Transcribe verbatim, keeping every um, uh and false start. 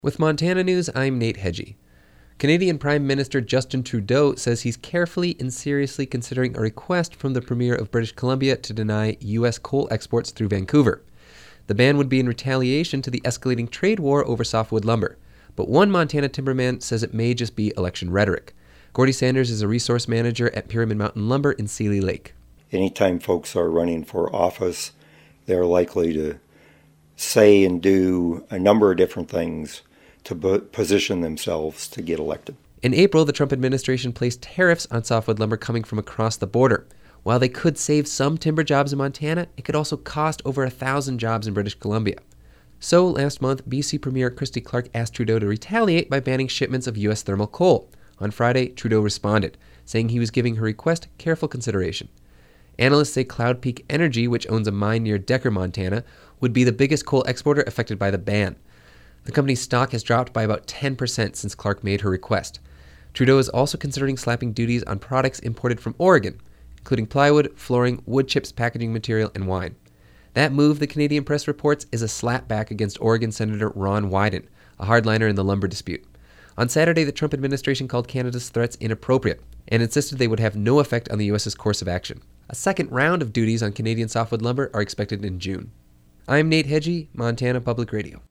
With Montana News, I'm Nate Hedgie. Canadian Prime Minister Justin Trudeau says he's carefully and seriously considering a request from the Premier of British Columbia to deny U S coal exports through Vancouver. The ban would be in retaliation to the escalating trade war over softwood lumber. But one Montana timberman says it may just be election rhetoric. Gordy Sanders is a resource manager at Pyramid Mountain Lumber in Seeley Lake. Anytime folks are running for office, they're likely to say and do a number of different things to position themselves to get elected. In April, the Trump administration placed tariffs on softwood lumber coming from across the border. While they could save some timber jobs in Montana, it could also cost over a thousand jobs in British Columbia. So last month, B C Premier Christy Clark asked Trudeau to retaliate by banning shipments of U S thermal coal. On Friday, Trudeau responded, saying he was giving her request careful consideration. Analysts say Cloud Peak Energy, which owns a mine near Decker, Montana, would be the biggest coal exporter affected by the ban. The company's stock has dropped by about ten percent since Clark made her request. Trudeau is also considering slapping duties on products imported from Oregon, including plywood, flooring, wood chips, packaging material, and wine. That move, the Canadian Press reports, is a slapback against Oregon Senator Ron Wyden, a hardliner in the lumber dispute. On Saturday, the Trump administration called Canada's threats inappropriate and insisted they would have no effect on the U S's course of action. A second round of duties on Canadian softwood lumber are expected in June. I'm Nate Hedgie, Montana Public Radio.